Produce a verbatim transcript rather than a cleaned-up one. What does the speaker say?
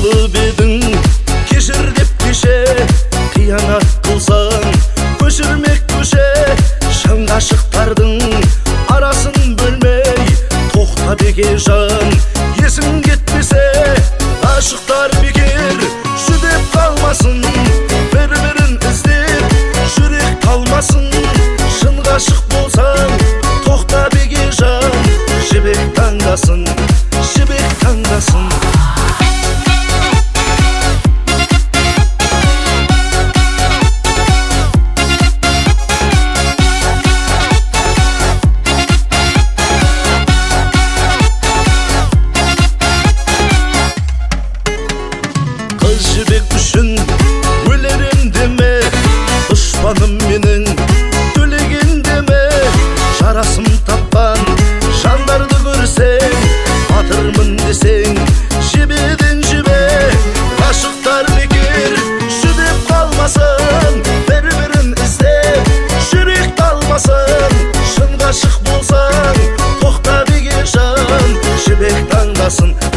болып едің, кешір деп кеше қиянат қылсаң, көшірмек көше шын ғашықтардың арасын бөлмей. Тоқта беке жан, есің кетпесе, ғашықтар бекер жүдеп қалмасын, бір-бірін іздеп жүрек қалмасын. Шын ғашық болсаң, тоқта беке жан, жібек таңдасын, жібек таңдасын. Қыз жібек үшін өлерем деме, дұшпаным менің төлеген деме. Жарасым тапқан жандарды көрсең, батырмын десең, жебеден жебе. Ғашықтар бекер жүдеп қалмасын, бір-бірін іздеп жүрек талмасын. Шын ғашық болсаң, тоқта беке жан, жібек таңдасын.